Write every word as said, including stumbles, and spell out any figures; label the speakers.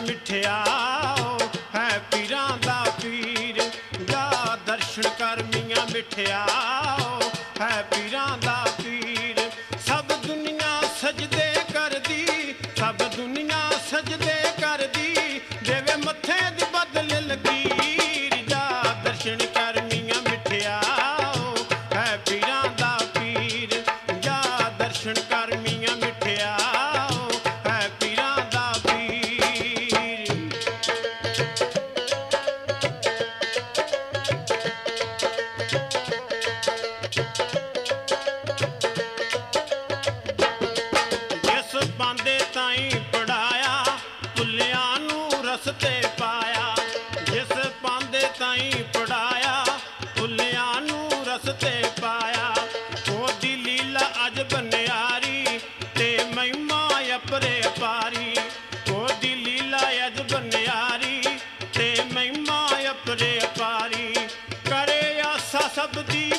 Speaker 1: मिठिया है पीरां दा पीर। जा दर्शन कर मियां मिठिया है पीरां दा पीर। सब दुनिया सजदे करदी, सब दुनिया सजदे करदी, देवे मत्थे दी बदल लकीर। जा दर्शन कर मियां मिठिया है पीरां दा पीर। जा दर्शन कर मियां मिठिया है पीरां दा पीर। जिस पांदे ताईं पढ़ाया भुल्लियां नूं रस्ते पाया। जिस पांदे ताईं पढ़ाया भुल्लियां नूं रस्ते पाया। ओदी लीला अज बनियारी ते महिमा अपरे अपारी। ओदी लीला अज बनियारी ते महिमा अपरे अपारी। करे आसा सब दी